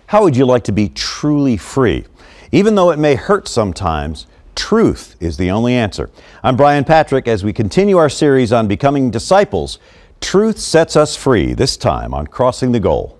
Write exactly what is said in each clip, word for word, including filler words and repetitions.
How would you like to be truly free? Even though it may hurt sometimes, truth is the only answer. I'm Brian Patrick. As we continue our series on becoming disciples, truth sets us free, this time on Crossing the Goal.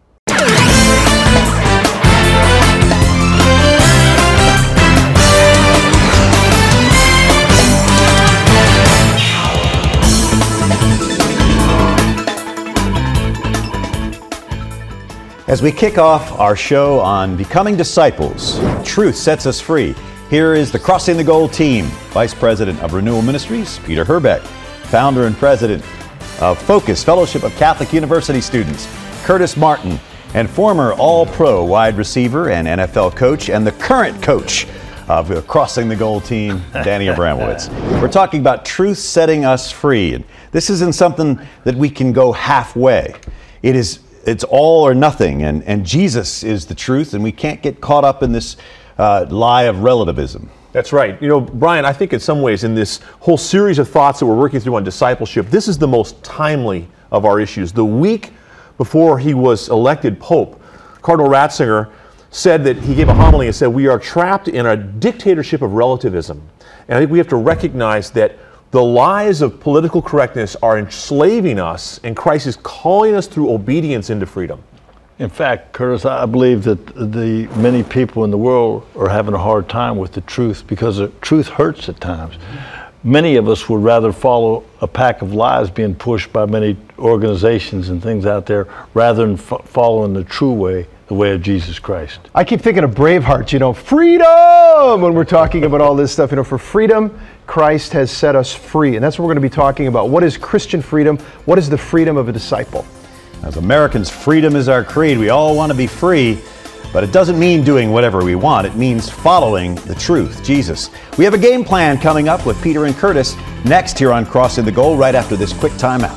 As we kick off our show on becoming disciples, truth sets us free. Here is the Crossing the Goal team. Vice President of Renewal Ministries, Peter Herbeck. Founder and President of Focus Fellowship of Catholic University Students, Curtis Martin. And former All-Pro wide receiver and N F L coach, and the current coach of the Crossing the Goal team, Danny Abramowitz. We're talking about truth setting us free. And this isn't something that we can go halfway. It is It's all or nothing, and, and Jesus is the truth, and we can't get caught up in this uh, lie of relativism. That's right. You know, Brian, I think in some ways in this whole series of thoughts that we're working through on discipleship, this is the most timely of our issues. The week before he was elected Pope, Cardinal Ratzinger said that he gave a homily and said, we are trapped in a dictatorship of relativism. And I think we have to recognize that the lies of political correctness are enslaving us, and Christ is calling us through obedience into freedom. In fact, Curtis, I believe that the many people in the world are having a hard time with the truth because the truth hurts at times. Many of us would rather follow a pack of lies being pushed by many organizations and things out there rather than f following the true way, the way of Jesus Christ. I keep thinking of Braveheart, you know, freedom, when we're talking about all this stuff. You know, for freedom, Christ has set us free. And that's what we're going to be talking about. What is Christian freedom? What is the freedom of a disciple? As Americans, freedom is our creed. We all want to be free, but it doesn't mean doing whatever we want. It means following the truth, Jesus. We have a game plan coming up with Peter and Curtis next here on Crossing the Goal, right after this quick timeout.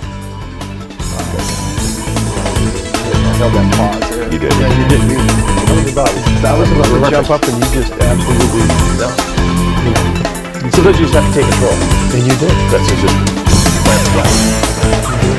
I held that pause there. You did. Yeah, you did. You, that was about, that was about to jump up and you just absolutely, no. Sometimes you just have to take control. And you did. That's just right.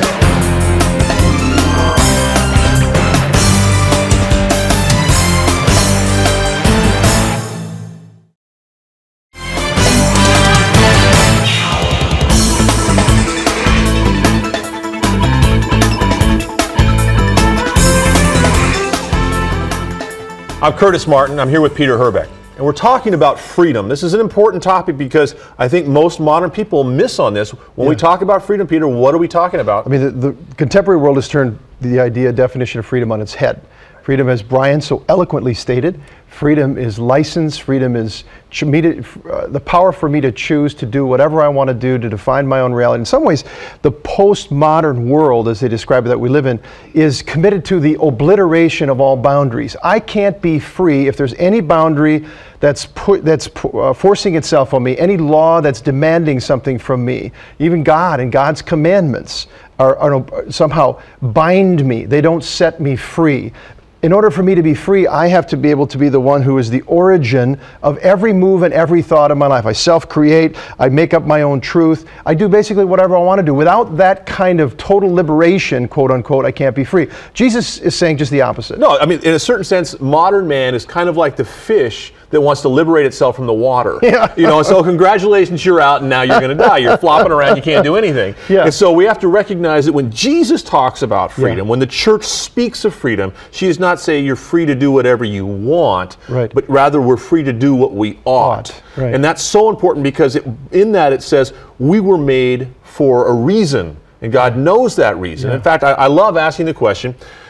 I'm Curtis Martin. I'm here with Peter Herbeck. And we're talking about freedom. This is an important topic because I think most modern people miss on this. When yeah. we talk about freedom, Peter, what are we talking about? I mean, the, the contemporary world has turned the idea, definition of freedom on its head. Freedom, as Brian so eloquently stated, freedom is license, freedom is me to, uh, the power for me to choose to do whatever I want to do, to define my own reality. In some ways, the postmodern world, as they describe it, that we live in, is committed to the obliteration of all boundaries. I can't be free if there's any boundary that's, put, that's uh, forcing itself on me, any law that's demanding something from me. Even God and God's commandments are, are somehow bind me. They don't set me free. In order for me to be free, I have to be able to be the one who is the origin of every move and every thought of my life. I self-create, I make up my own truth, I do basically whatever I want to do. Without that kind of total liberation, quote unquote, I can't be free. Jesus is saying just the opposite. No, I mean, in a certain sense, modern man is kind of like the fish that wants to liberate itself from the water. Yeah. You know, so congratulations, you're out and now you're going to die. You're flopping around, you can't do anything. Yeah. And so we have to recognize that when Jesus talks about freedom, yeah. when the church speaks of freedom, she does not say you're free to do whatever you want, right. but rather we're free to do what we ought. ought. Right. And that's so important because it, in that it says we were made for a reason, and God knows that reason. Yeah. In fact, I, I love asking the question,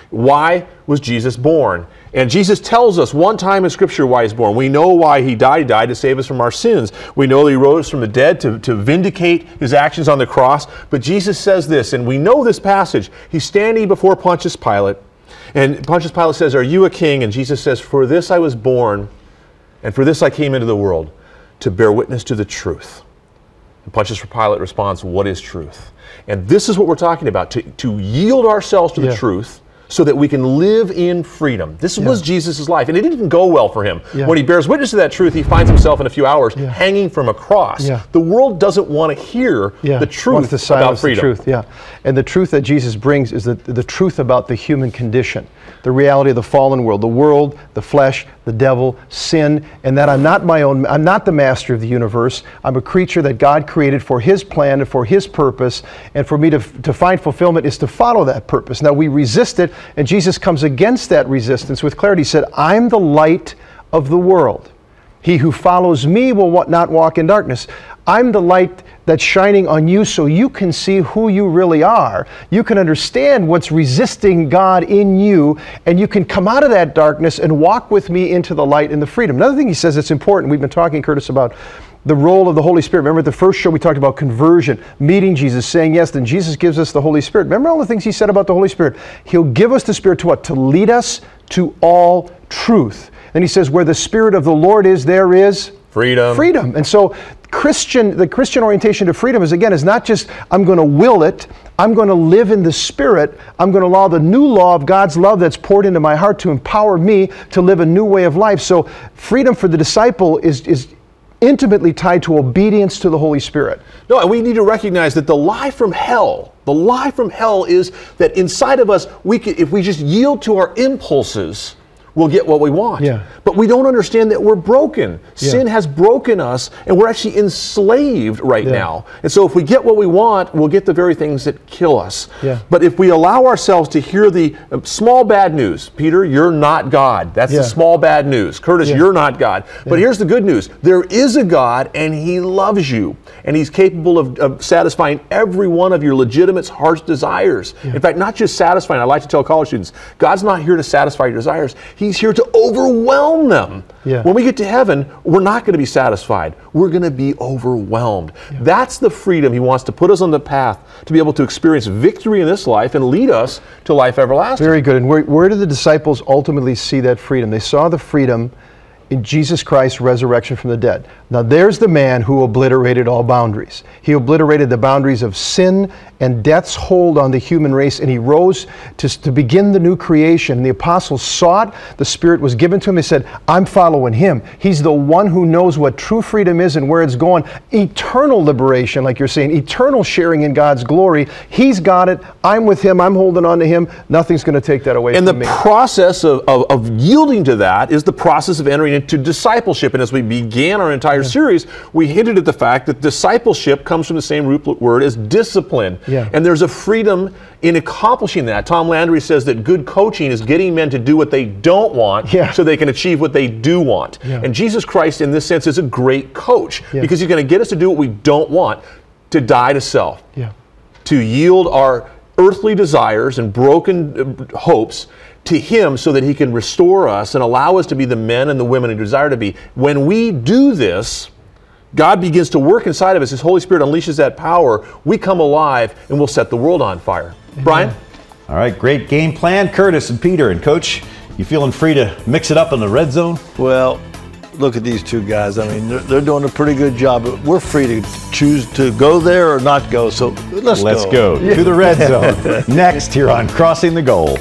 why was Jesus born? And Jesus tells us one time in Scripture why he's born. We know why he died. He died to save us from our sins. We know that he rose from the dead to, to vindicate his actions on the cross. But Jesus says this, and we know this passage. He's standing before Pontius Pilate, and Pontius Pilate says, are you a king? And Jesus says, for this I was born, and for this I came into the world, to bear witness to the truth. And Pontius Pilate responds, what is truth? And this is what we're talking about, to, to yield ourselves to yeah. the truth, so that we can live in freedom. This yeah. was Jesus' life, and it didn't go well for him. Yeah. When he bears witness to that truth, he finds himself in a few hours yeah. hanging from a cross. Yeah. The world doesn't want to hear yeah. the truth Wants to silence about freedom. The truth, yeah. And the truth that Jesus brings is the, the truth about the human condition. the reality of the fallen world, the world, the flesh, the devil, sin, and that I'm not my own, I'm not the master of the universe. I'm a creature that God created for His plan and for His purpose, and for me to, to find fulfillment is to follow that purpose. Now we resist it, and Jesus comes against that resistance with clarity. He said, I'm the light of the world. He who follows me will not walk in darkness. I'm the light that's shining on you so you can see who you really are. You can understand what's resisting God in you, and you can come out of that darkness and walk with me into the light and the freedom. Another thing he says that's important, we've been talking, Curtis, about the role of the Holy Spirit. Remember at the first show we talked about conversion, meeting Jesus, saying yes, then Jesus gives us the Holy Spirit. Remember all the things he said about the Holy Spirit? He'll give us the Spirit to what? To lead us to all truth. And he says, where the Spirit of the Lord is, there is freedom. Freedom. And so Christian, the Christian orientation to freedom is, again, is not just I'm going to will it, I'm going to live in the Spirit, I'm going to allow the new law of God's love that's poured into my heart to empower me to live a new way of life. So freedom for the disciple is, is intimately tied to obedience to the Holy Spirit. No, and we need to recognize that the lie from hell, the lie from hell is that inside of us, we can, if we just yield to our impulses, we'll get what we want. Yeah. But we don't understand that we're broken. Yeah. Sin has broken us, and we're actually enslaved right Yeah. now. And so if we get what we want, we'll get the very things that kill us. Yeah. But if we allow ourselves to hear the uh, small bad news, Peter, you're not God. That's Yeah. the small bad news. Curtis, Yeah. you're not God. But here's the good news. There is a God, and He loves you. And He's capable of, of satisfying every one of your legitimate heart's desires. Yeah. In fact, not just satisfying. I like to tell college students, God's not here to satisfy your desires. He's here to overwhelm them. Yeah. When we get to heaven, we're not going to be satisfied. We're going to be overwhelmed. Yeah. That's the freedom He wants to put us on the path to be able to experience victory in this life and lead us to life everlasting. Very good. And where, where did the disciples ultimately see that freedom? They saw the freedom in Jesus Christ's resurrection from the dead. Now there's the man who obliterated all boundaries. He obliterated the boundaries of sin and death's hold on the human race, and He rose to, to begin the new creation. The apostles saw it. The Spirit was given to them. They said, I'm following Him. He's the one who knows what true freedom is and where it's going. Eternal liberation, like you're saying, eternal sharing in God's glory. He's got it. I'm with Him. I'm holding on to Him. Nothing's going to take that away And from the me. process of, of, of yielding to that is the process of entering into discipleship. And as we began our entire Yeah. series, we hinted at the fact that discipleship comes from the same root word as discipline. Yeah. And there's a freedom in accomplishing that. Tom Landry says that good coaching is getting men to do what they don't want Yeah. so they can achieve what they do want. Yeah. And Jesus Christ, in this sense, is a great coach Yeah. because He's going to get us to do what we don't want, to die to self, Yeah. to yield our earthly desires and broken uh, hopes to Him so that He can restore us and allow us to be the men and the women we desire to be. When we do this, God begins to work inside of us. His Holy Spirit unleashes that power. We come alive and we'll set the world on fire. Amen. Brian? All right, great game plan, Curtis and Peter. And Coach, you feeling free to mix it up in the red zone? Well, look at these two guys. I mean, they're, they're doing a pretty good job. We're free to choose to go there or not go. So let's, Let's go. go to the red zone. Next here on Crossing the Goal.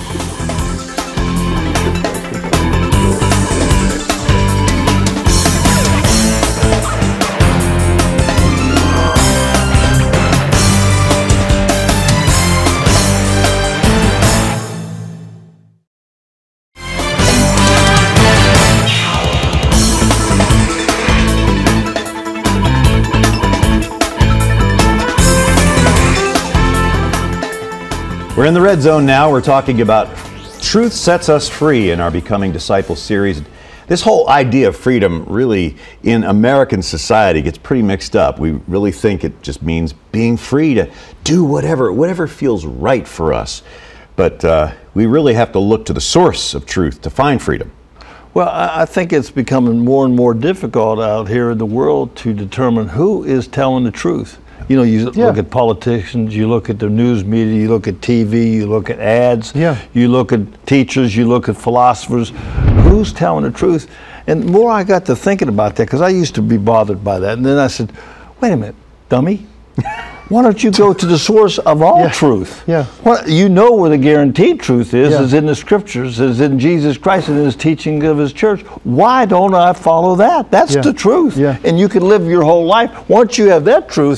We're in the red zone now. We're talking about Truth Sets Us Free in our Becoming Disciples series. This whole idea of freedom really in American society gets pretty mixed up. We really think it just means being free to do whatever, whatever feels right for us. But uh, we really have to look to the source of truth to find freedom. Well, I I think it's becoming more and more difficult out here in the world to determine who is telling the truth. You know, you Yeah. look at politicians, you look at the news media, you look at T V, you look at ads, Yeah. you look at teachers, you look at philosophers. Who's telling the truth? And the more I got to thinking about that, because I used to be bothered by that, and then I said, wait a minute, dummy. Why don't you go to the source of all Yeah. truth? Yeah. Well, you know where the guaranteed truth is, Yeah. is in the scriptures, is in Jesus Christ and His teaching of His church. Why don't I follow that? That's Yeah. the truth. Yeah. And you can live your whole life. Once you have that truth,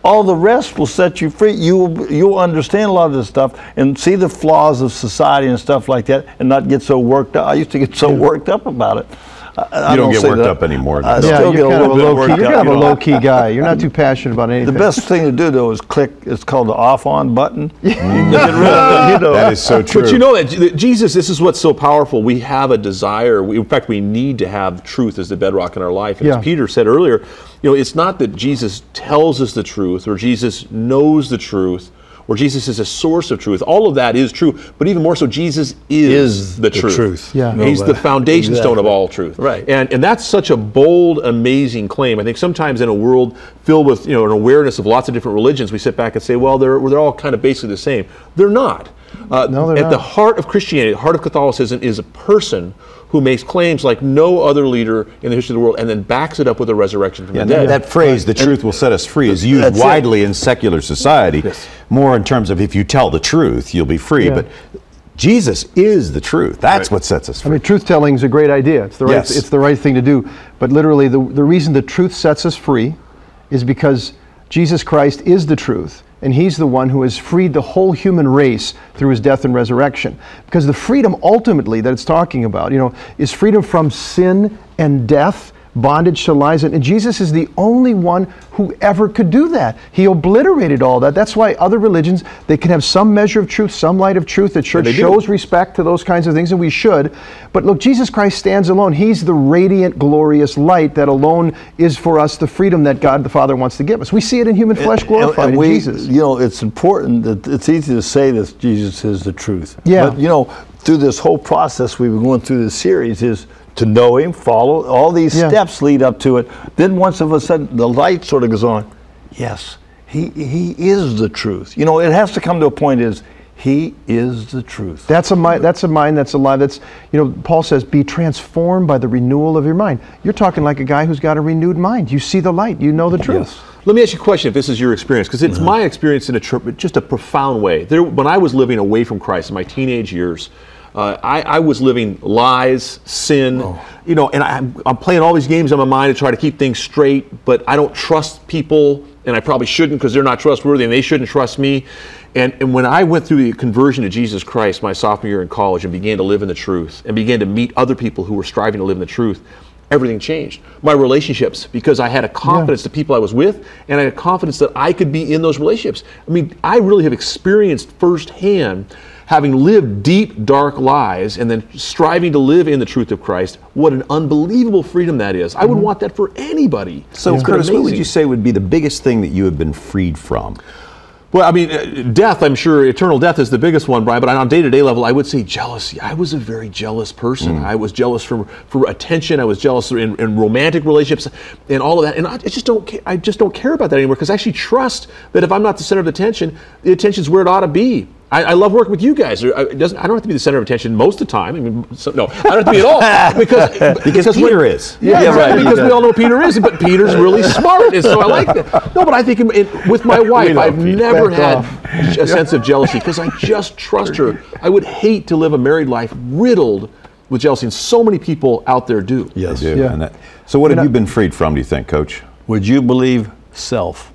all the rest will set you free. You'll, you'll understand a lot of this stuff and see the flaws of society and stuff like that and not get so worked up. I used to get so worked up about it. I, you don't, don't get worked that. up anymore. I Yeah, still you're get a kind of a little low bit key. worked You're up. kind of a you know. low key guy. You're not too passionate about anything. The best thing to do though is click. It's called the off on button. You can get rid of it, you know. That is so true. But you know that that Jesus, this is what's so powerful. We have a desire. We, in fact, we need to have truth as the bedrock in our life. And Yeah. as Peter said earlier, you know, it's not that Jesus tells us the truth or Jesus knows the truth or Jesus is a source of truth. All of that is true, but even more so, Jesus is, Is the, the truth. truth. Yeah. He's Nobody. the foundation stone of Exactly. all truth. Right. And and that's such a bold, amazing claim. I think sometimes in a world filled with, you know, an awareness of lots of different religions, we sit back and say, well, they're they're all kind of basically the same. They're not. Uh, No, they're at not. the heart of Christianity, the heart of Catholicism is a person who makes claims like no other leader in the history of the world and then backs it up with a resurrection from Yeah, the that, dead. that phrase, the truth will set us free, is used That's it. widely in secular society, Yes. more in terms of if you tell the truth, you'll be free. Yeah. But Jesus is the truth. That's Right. what sets us I free. mean, truth telling is a great idea. It's the right. Yes. It's the right thing to do. But literally, the the reason the truth sets us free is because Jesus Christ is the truth, and He's the one who has freed the whole human race through His death and resurrection. Because the freedom ultimately that it's talking about, you know, is freedom from sin and death, bondage to lies, and Jesus is the only one who ever could do that. He obliterated all that. That's why other religions, they can have some measure of truth, some light of truth. The church they do. shows respect to those kinds of things, and we should. But look, Jesus Christ stands alone. He's the radiant, glorious light that alone is for us the freedom that God the Father wants to give us. We see it in human flesh glorified and in we, Jesus. You know, it's important that it's easy to say that Jesus is the truth. Yeah. But you know, through this whole process we've been going through this series is to know Him, follow all these Yeah. steps lead up to it. Then once of a sudden the light sort of goes on. Yes, He He is the truth. You know, it has to come to a point is He is the truth. That's a mind. That's a mind that's alive. That's, you know, Paul says, "Be transformed by the renewal of your mind." You're talking like a guy who's got a renewed mind. You see the light. You know the truth. Yes. Let me ask you a question, if this is your experience, because it's my experience in a tr- just a profound way. There, when I was living away from Christ in my teenage years, uh, I, I was living lies, sin, you know, and I, I'm playing all these games in my mind to try to keep things straight, but I don't trust people, and I probably shouldn't because they're not trustworthy, and they shouldn't trust me. And, and when I went through the conversion to Jesus Christ my sophomore year in college and began to live in the truth and began to meet other people who were striving to live in the truth, everything changed. My relationships, because I had a confidence Yeah. the people I was with, and I had confidence that I could be in those relationships. I mean, I really have experienced firsthand, having lived deep, dark lies and then striving to live in the truth of Christ, what an unbelievable freedom that is. I would want that for anybody. So, It's been Curtis, what would amazing. you say would be the biggest thing that you have been freed from? Well, I mean, uh, death, I'm sure, eternal death is the biggest one, Brian, but on a day-to-day level, I would say jealousy. I was a very jealous person. I was jealous for, for attention. I was jealous in, in romantic relationships and all of that. And I just don't ca- I just don't care about that anymore because I actually trust that if I'm not the center of attention, the attention's where it ought to be. I, I love working with you guys. I, it doesn't, I don't have to be the center of attention most of the time. I mean, so, no, I don't have to be at all. Because, Because when- Peter is. Yeah, Yeah, right. right, Because he we does. all know Peter is, but Peter's really smart, and so I like that. No, but I think in, in, with my wife, know I've Peter. never Back had off. a sense of jealousy because I just trust her. I would hate to live a married life riddled with jealousy, and so many people out there do. Yes. Do. Yeah. And that, so what have know- you been freed from, do you think, Coach? Would you believe self?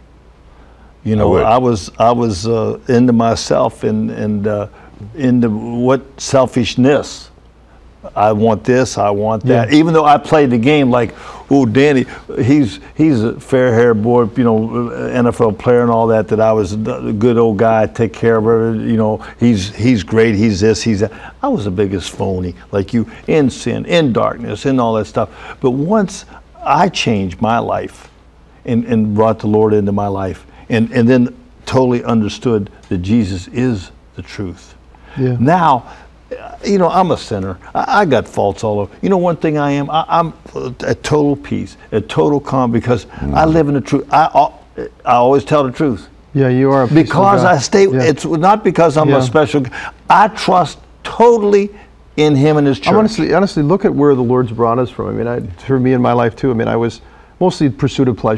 You know, would. I, was I was uh, into myself and and uh, into what selfishness. I want this, I want that. Yeah. Even though I played the game like, oh, Danny, he's he's a fair-haired boy, you know, N F L player and all that. That I was a good old guy, take care of her. You know, he's he's great. He's this, he's that. I was the biggest phony, like you, in sin, in darkness, in all that stuff. But once I changed my life, and, and brought the Lord into my life, and and then totally understood that Jesus is the truth. Yeah. Now, you know, I'm a sinner. I, I got faults all over. You know, one thing I am, I, I'm at total peace, at total calm, because I live in the truth. I, I I always tell the truth. Yeah, you are a peaceful Because guy. I stay, Yeah. it's not because I'm Yeah. a special, I trust totally in Him and His church. I'm honestly, honestly, look at where the Lord's brought us from. I mean, I, for me in my life too. I mean, I was mostly pursuit of pleasure,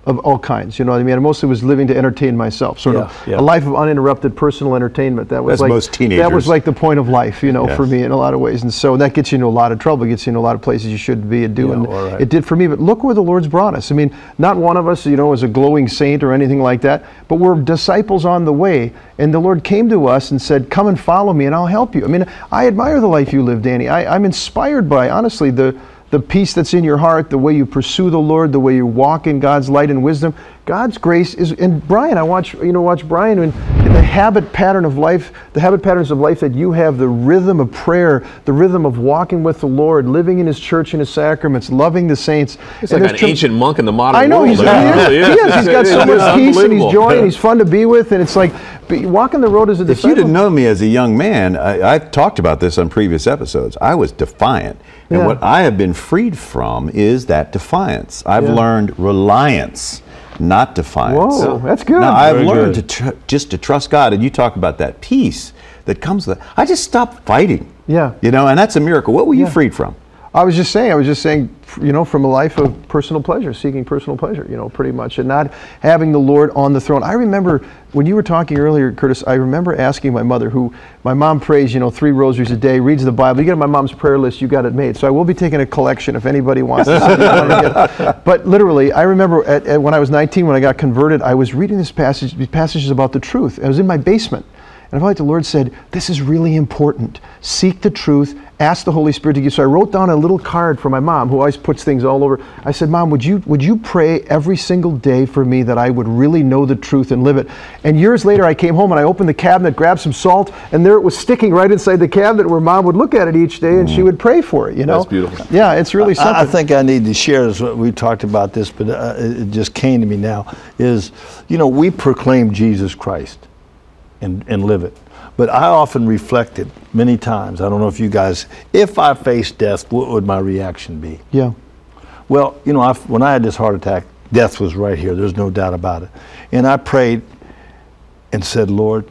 of all kinds. You know what I mean? I mostly was living to entertain myself, sort Yeah, of yeah. a life of uninterrupted personal entertainment. That was As like most teenagers. that was like the point of life, you know, Yes. for me in a lot of ways. And so that gets you into a lot of trouble, gets you into a lot of places you shouldn't be and do. Yeah, and all right. it did for me. But look where the Lord's brought us. I mean, not one of us, you know, is a glowing saint or anything like that, but we're disciples on the way. And the Lord came to us and said, come and follow me and I'll help you. I mean, I admire the life you live, Danny. I, I'm inspired by, honestly, the the peace that's in your heart, the way you pursue the Lord, the way you walk in God's light and wisdom. God's grace is, and Brian, I watch, you know, watch Brian, and the habit pattern of life, the habit patterns of life that you have, the rhythm of prayer, the rhythm of walking with the Lord, living in His church and His sacraments, loving the saints. He's And like there's an tr- ancient monk in the modern I know, world. he's, he, Yeah, is. really he is. He's got so It's much peace and He's unbelievable. joy and He's fun to be with, and it's like, be- walking the road as a If disciple. you didn't know me as a young man, I, I've talked about this on previous episodes. I was defiant. And Yeah. what I have been freed from is that defiance. I've Yeah. learned reliance, not defiance. Whoa, that's good. Now, I've Very learned good. to tr- just to trust God. And you talk about that peace that comes with it. I just stopped fighting. Yeah. You know, and that's a miracle. What were you Yeah. freed from? I was just saying, I was just saying, you know, from a life of personal pleasure, seeking personal pleasure, you know, pretty much, and not having the Lord on the throne. I remember when you were talking earlier, Curtis, I remember asking my mother, who, my mom prays, you know, three rosaries a day, reads the Bible. You get on my mom's prayer list, you got it made. So I will be taking a collection if anybody wants to send it. But literally, I remember at, at, when I was nineteen, when I got converted, I was reading this passage, these passages about the truth. I was in my basement. And I felt like the Lord said, this is really important. Seek the truth, ask the Holy Spirit to give. So I wrote down a little card for my mom, who always puts things all over. I said, Mom, would you would you pray every single day for me that I would really know the truth and live it? And years later, I came home and I opened the cabinet, grabbed some salt, and there it was sticking right inside the cabinet where Mom would look at it each day and she would pray for it, you know? That's beautiful. Yeah, it's really something. I, I think I need to share this. We talked about this, but uh, it just came to me now. Is, you know, we proclaim Jesus Christ and, and live it. But I often reflected many times, I don't know if you guys, if I faced death, what would my reaction be? Yeah. Well, you know, I, when I had this heart attack, death was right here. There's no doubt about it. And I prayed and said, Lord,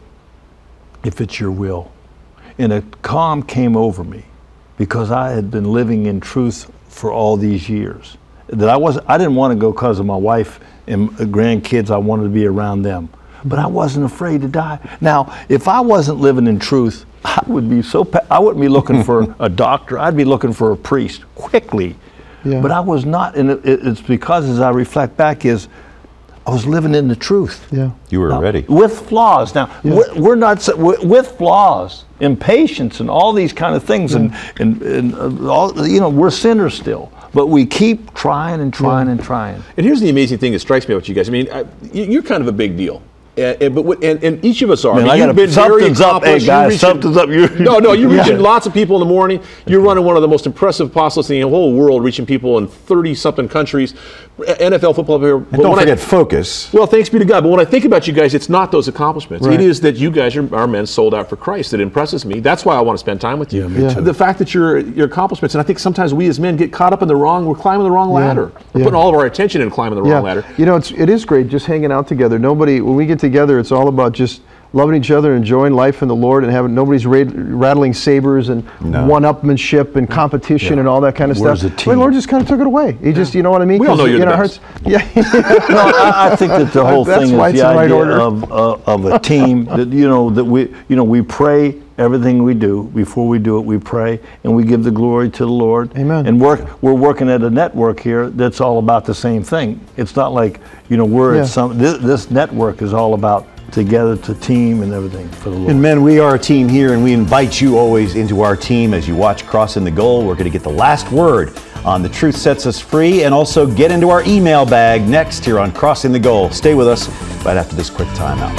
if it's your will. And a calm came over me because I had been living in truth for all these years. That I wasn't, I didn't want to go because of my wife and grandkids. I wanted to be around them. But I wasn't afraid to die. Now, if I wasn't living in truth, I would be so, pa- I wouldn't be looking for a doctor. I'd be looking for a priest quickly. Yeah. But I was not, and it, it's because as I reflect back is, I was living in the truth. Yeah. You were Now, ready. with flaws. Now, we're, we're not, s- with with flaws, impatience and all these kind of things, and, and, and uh, all, you know, we're sinners still. But we keep trying and trying and trying. And here's the amazing thing that strikes me about you guys. I mean, I, you- you're kind of a big deal. And, and, but what, and, and each of us are. Man, I I mean, gotta- you've been very something's up, hey, accomplished. You're guys, reaching- something's up. You're- no, no, you're reaching Yeah. lots of people in the morning. You're running one of the most impressive apostolates in the whole world, reaching people in thirty-something countries. N F L football player. And don't forget focus. Well, thanks be to God. But when I think about you guys, it's not those accomplishments. Right. It is that you guys are, are men sold out for Christ that impresses me. That's why I want to spend time with you. Yeah, me Yeah. too. The fact that your your accomplishments, and I think sometimes we as men get caught up in the wrong. We're climbing the wrong ladder. We're Yeah. putting all of our attention in climbing the wrong ladder. You know, it's it is great just hanging out together. Nobody, when we get together, it's all about just loving each other, enjoying life in the Lord, and having nobody's ra- rattling sabers and No. one-upmanship and competition Yeah. and all that kind of We're stuff. as a The Lord team. just kind of took it away. He just, you know what I mean? We all 'Cause, know you're in the our best. hearts- Yeah. No, I, I think that the whole That's thing why is it's the in right idea order. of uh, of a team. That you know that we you know we pray everything we do. Before we do it, we pray and we give the glory to the Lord. Amen. And work. We're working at a network here that's all about the same thing. It's not like you know we're Yeah. at some. This, this network is all about together to team and everything for the Lord. And men, we are a team here, and we invite you always into our team as you watch Crossing the Goal. We're going to get the last word on The Truth Sets Us Free, and also get into our email bag next here on Crossing the Goal. Stay with us right after this quick timeout.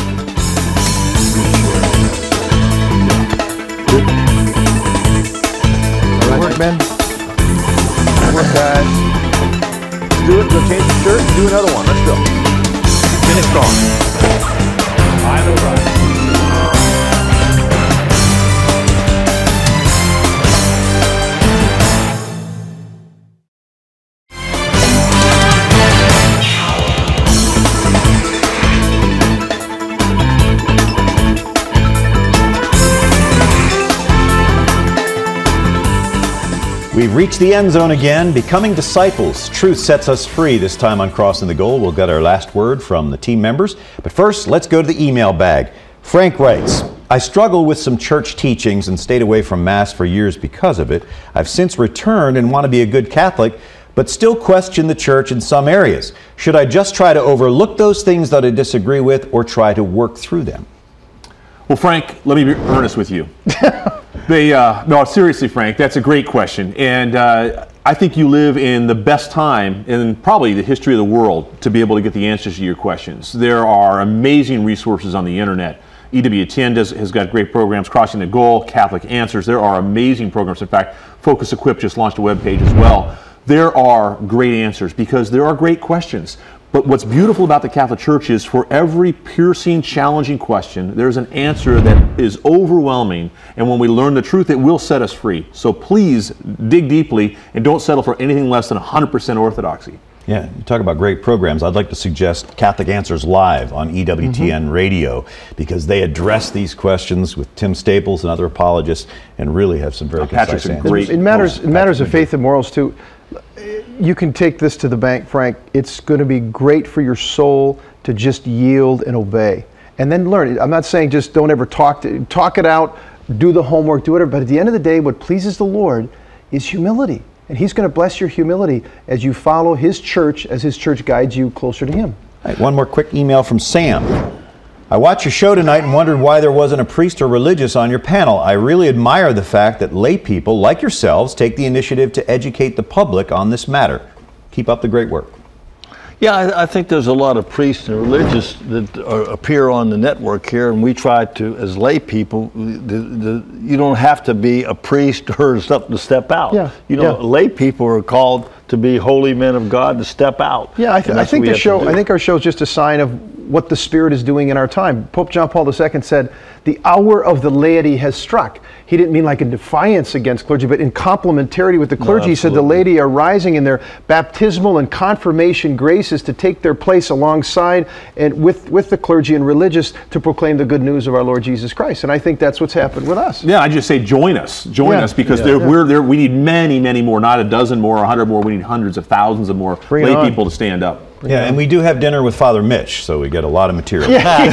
Good work, man. Good work, guys. Let's do it. Go change the shirt. Do another one. Let's go. Finish strong. I know right. We've reached the end zone again. Becoming disciples. Truth sets us free. This time on Crossing the Goal, we'll get our last word from the team members. But first, let's go to the email bag. Frank writes, I struggle with some church teachings and stayed away from Mass for years because of it. I've since returned and want to be a good Catholic, but still question the church in some areas. Should I just try to overlook those things that I disagree with or try to work through them? Well, Frank, let me be earnest with you. They, uh, no, seriously, Frank, that's a great question. And uh, I think you live in the best time in probably the history of the world to be able to get the answers to your questions. There are amazing resources on the internet. E W ten does, has got great programs, Crossing the Goal, Catholic Answers. There are amazing programs. In fact, Focus Equip just launched a webpage as well. There are great answers because there are great questions. But what's beautiful about the Catholic Church is for every piercing, challenging question, there's an answer that is overwhelming. And when we learn the truth, it will set us free. So please dig deeply and don't settle for anything less than one hundred percent orthodoxy. Yeah, you talk about great programs. I'd like to suggest Catholic Answers Live on E W T N mm-hmm. Radio, because they address these questions with Tim Staples and other apologists and really have some very oh, concise answers. Great it matters, it matters of faith and morals too. You can take this to the bank, Frank. It's going to be great for your soul to just yield and obey. And then learn. I'm not saying just don't ever talk to, talk it out, do the homework, do whatever. But at the end of the day, what pleases the Lord is humility. And He's going to bless your humility as you follow His church, as His church guides you closer to Him. All right, one more quick email from Sam. I watched your show tonight and wondered why there wasn't a priest or religious on your panel. I really admire the fact that lay people like yourselves take the initiative to educate the public on this matter. Keep up the great work. Yeah, I, I think there's a lot of priests and religious that are, appear on the network here, and we try to, as lay people, the, the, you don't have to be a priest or something to step out. Yeah, you know, yeah. Lay people are called to be holy men of God to step out. Yeah, I, th I think the show. I think our show is just a sign of what the Spirit is doing in our time. Pope John Paul the Second said, "The hour of the laity has struck." He didn't mean like in defiance against clergy, but in complementarity with the clergy. No, he said the laity are rising in their baptismal and confirmation graces to take their place alongside and with, with the clergy and religious to proclaim the good news of our Lord Jesus Christ. And I think that's what's happened with us. Yeah, I just say join us. Join yeah. us because yeah. there, yeah. we're there. We need many, many more, not a dozen more, a hundred more. We need hundreds of thousands of more Bring lay people to stand up. Bring yeah, and we do have dinner with Father Mitch, so we get a lot of material.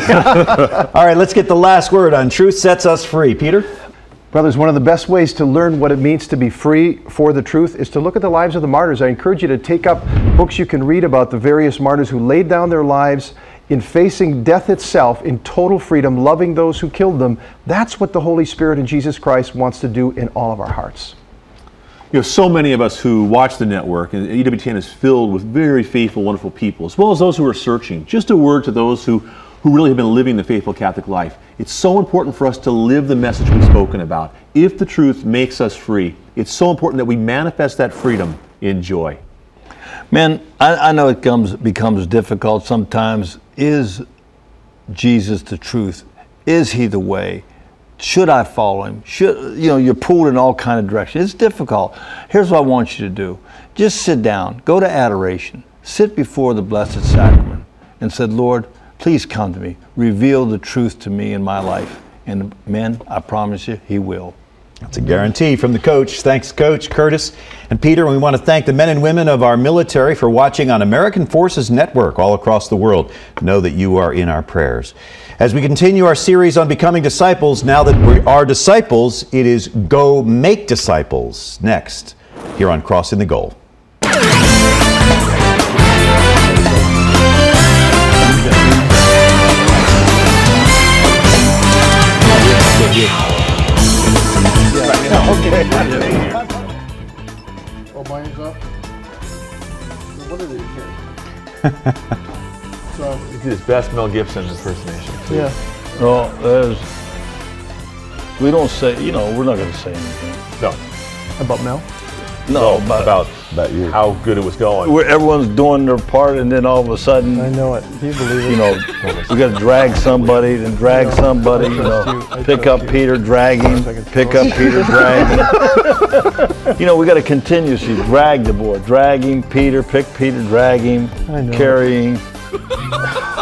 Yeah. All right, let's get the last word on Truth Sets Us Free. Peter? Brothers, one of the best ways to learn what it means to be free for the truth is to look at the lives of the martyrs. I encourage you to take up books you can read about the various martyrs who laid down their lives in facing death itself in total freedom, loving those who killed them. That's what the Holy Spirit and Jesus Christ wants to do in all of our hearts. You know, so many of us who watch the network, and E W T N is filled with very faithful, wonderful people, as well as those who are searching. Just a word to those who, who really have been living the faithful Catholic life. It's so important for us to live the message we've spoken about. If the truth makes us free, it's so important that we manifest that freedom in joy. Man, I, I know it comes, becomes difficult sometimes. Is Jesus the truth? Is He the way? Should I follow Him? Should, you know, you're pulled in all kind of directions. It's difficult. Here's what I want you to do. Just sit down, go to adoration, sit before the Blessed Sacrament and said, Lord, please come to me. Reveal the truth to me in my life. And men, I promise you, He will. That's a guarantee from the coach. Thanks, Coach Curtis and Peter. And we want to thank the men and women of our military for watching on American Forces Network all across the world. Know that you are in our prayers. As we continue our series on becoming disciples, now that we are disciples, it is Go Make Disciples next here on Crossing the Goal. Okay. Oh, mine's up. What are they here? So, He did his best Mel Gibson impersonation. yeah. Well, there's, we don't say, you know, we're not going to say anything. No, About Mel? No, about, about, about you. How good it was going. where everyone's doing their part, and then all of a sudden, I know it. Do you believe it? you know, we got to drag somebody, then drag somebody, you know, pick up Peter, drag him, pick up Peter, drag him. You know, we got to continuously drag the boy, drag him, Peter, pick Peter, drag him, I know. carry him.